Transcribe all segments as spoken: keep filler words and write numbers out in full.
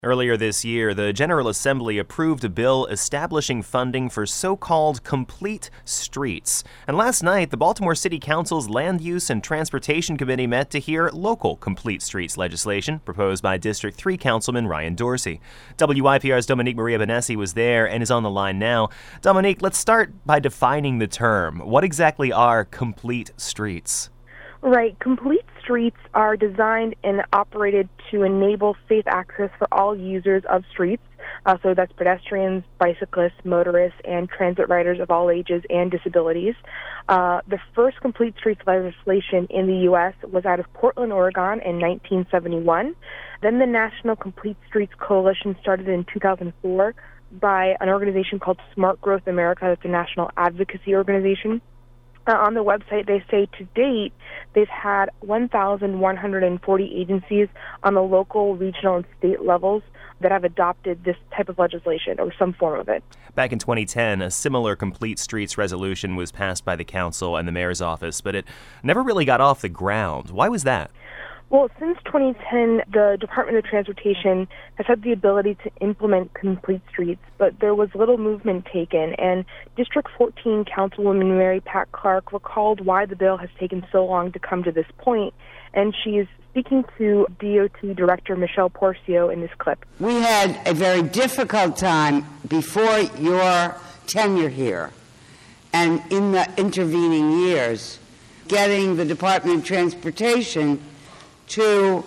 Earlier this year, the General Assembly approved a bill establishing funding for so-called complete streets. And last night, the Baltimore City Council's Land Use and Transportation Committee met to hear local complete streets legislation proposed by District three Councilman Ryan Dorsey. W I P R's Dominique Maria Benessi was there and is on the line now. Dominique, let's start by defining the term. What exactly are complete streets? Right. Complete streets are designed and operated to enable safe access for all users of streets. Uh, so that's pedestrians, bicyclists, motorists, and transit riders of all ages and disabilities. Uh, the first complete streets legislation in the U S was out of Portland, Oregon in nineteen seventy-one. Then the National Complete Streets Coalition started in two thousand four by an organization called Smart Growth America. That's a national advocacy organization. Uh, on the website, they say to date, they've had one thousand one hundred forty agencies on the local, regional, and state levels that have adopted this type of legislation or some form of it. Back in twenty ten, a similar Complete Streets resolution was passed by the council and the mayor's office, but it never really got off the ground. Why was that? Well, since twenty ten, the Department of Transportation has had the ability to implement complete streets, but there was little movement taken, and District fourteen Councilwoman Mary Pat Clark recalled why the bill has taken so long to come to this point, and she is speaking to D O T Director Michelle Porcio in this clip. We had a very difficult time before your tenure here, and in the intervening years, getting the Department of Transportation to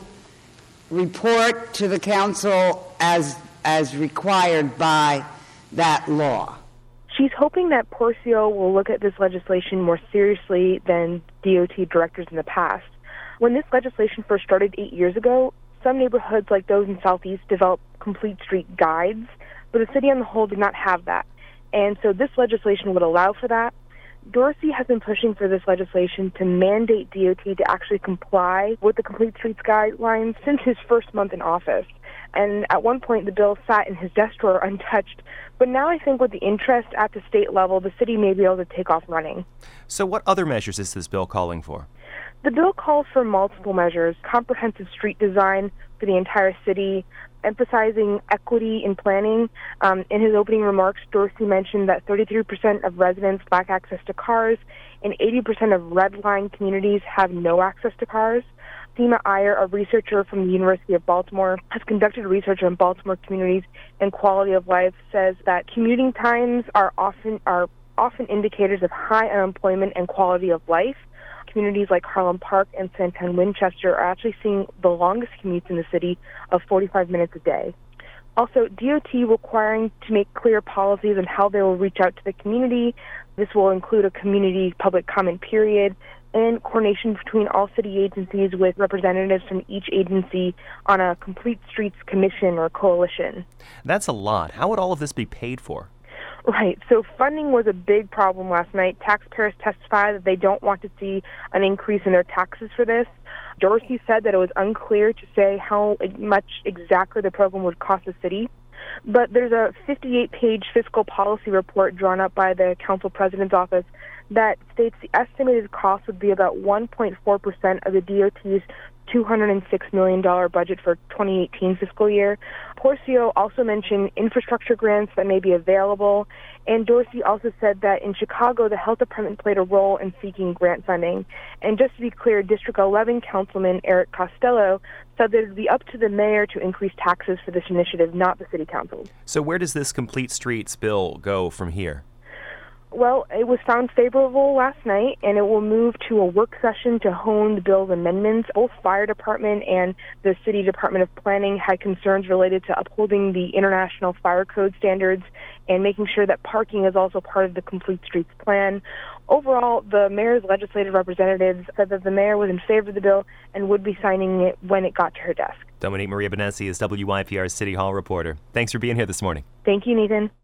report to the council as as required by that law. She's hoping that Porcio will look at this legislation more seriously than D O T directors in the past. When this legislation first started eight years ago, some neighborhoods like those in Southeast developed complete street guides, but the city on the whole did not have that. And so this legislation would allow for that. Dorsey has been pushing for this legislation to mandate D O T to actually comply with the Complete Streets guidelines since his first month in office. And at one point, the bill sat in his desk drawer untouched. But now I think with the interest at the state level, the city may be able to take off running. So what other measures is this bill calling for? The bill calls for multiple measures: comprehensive street design for the entire city, emphasizing equity in planning. Um, in his opening remarks, Dorsey mentioned that thirty-three percent of residents lack access to cars, and eighty percent of red line communities have no access to cars. Seema Iyer, a researcher from the University of Baltimore, has conducted research on Baltimore communities and quality of life, says that commuting times are often are often indicators of high unemployment and quality of life. Communities like Harlem Park and Santan Winchester are actually seeing the longest commutes in the city of forty-five minutes a day. Also, D O T requiring to make clear policies on how they will reach out to the community. This will include a community public comment period and coordination between all city agencies with representatives from each agency on a Complete Streets Commission or coalition. That's a lot. How would all of this be paid for? Right. So funding was a big problem last night. Taxpayers testified that they don't want to see an increase in their taxes for this. Dorsey said that it was unclear to say how much exactly the program would cost the city. But there's a fifty-eight page fiscal policy report drawn up by the council president's office that states the estimated cost would be about one point four percent of the D O T's two hundred six million dollars budget for twenty eighteen fiscal year. Porcio also mentioned infrastructure grants that may be available, and Dorsey also said that in Chicago, the health department played a role in seeking grant funding. And just to be clear, District eleven Councilman Eric Costello said that it would be up to the mayor to increase taxes for this initiative, not the city council. So where does this Complete Streets bill go from here? Well, it was found favorable last night, and it will move to a work session to hone the bill's amendments. Both fire department and the city department of planning had concerns related to upholding the international fire code standards and making sure that parking is also part of the Complete Streets plan. Overall, the mayor's legislative representatives said that the mayor was in favor of the bill and would be signing it when it got to her desk. Dominique Maria Benessi is W I P R's City Hall reporter. Thanks for being here this morning. Thank you, Nathan.